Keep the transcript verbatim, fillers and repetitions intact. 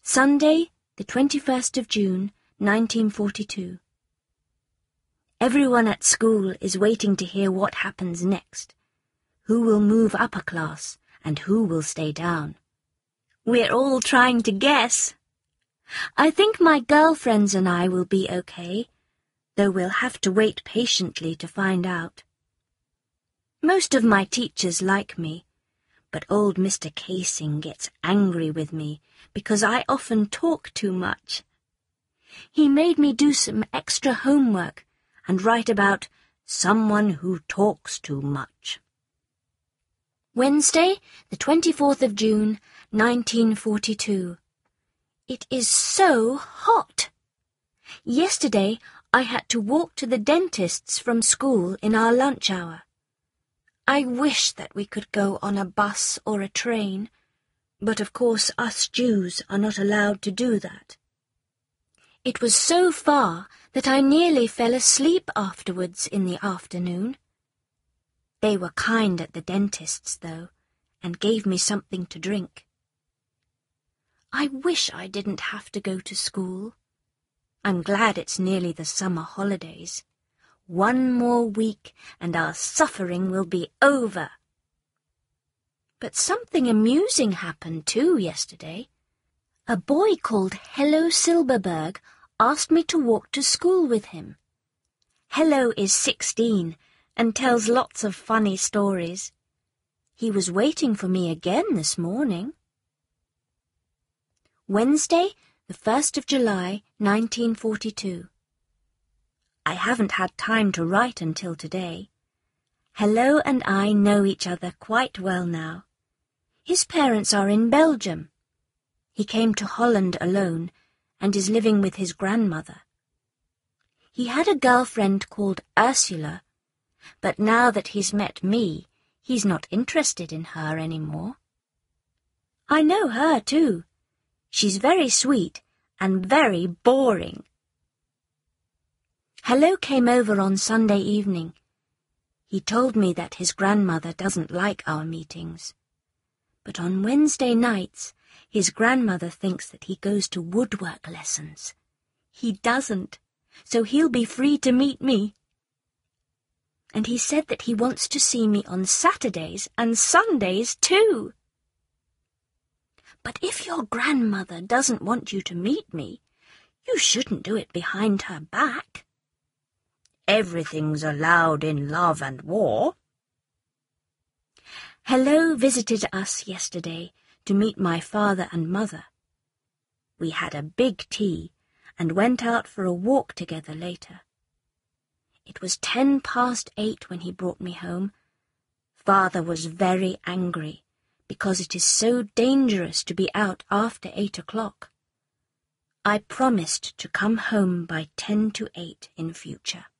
Sunday, the twenty-first of June, nineteen forty-two. Everyone at school is waiting to hear what happens next. Who will move up a class and who will stay down? We're all trying to guess. I think my girlfriends and I will be okay, though we'll have to wait patiently to find out. Most of my teachers like me, but old Mister Casing gets angry with me because I often talk too much. He made me do some extra homework and write about someone who talks too much. Wednesday, the twenty-fourth of June, nineteen forty-two. It is so hot. Yesterday I had to walk to the dentist's from school in our lunch hour. I wish that we could go on a bus or a train, but of course us Jews are not allowed to do that. It was so far that I nearly fell asleep afterwards in the afternoon. They were kind at the dentist's, though, and gave me something to drink. I wish I didn't have to go to school. I'm glad it's nearly the summer holidays. One more week and our suffering will be over. But something amusing happened too yesterday. A boy called Hello Silberberg asked me to walk to school with him. Hello is sixteen and tells lots of funny stories. He was waiting for me again this morning. Wednesday, the first of July, nineteen forty-two. I haven't had time to write until today. Hello and I know each other quite well now. His parents are in Belgium. He came to Holland alone and is living with his grandmother. He had a girlfriend called Ursula, but now that he's met me, he's not interested in her anymore. I know her too. She's very sweet and very boring. Hello came over on Sunday evening. He told me that his grandmother doesn't like our meetings. But on Wednesday nights, his grandmother thinks that he goes to woodwork lessons. He doesn't, so he'll be free to meet me. And he said that he wants to see me on Saturdays and Sundays too. But if your grandmother doesn't want you to meet me, you shouldn't do it behind her back. Everything's allowed in love and war. Hello visited us yesterday to meet my father and mother. We had a big tea and went out for a walk together later. It was ten past eight when he brought me home. Father was very angry because it is so dangerous to be out after eight o'clock. I promised to come home by ten to eight in future.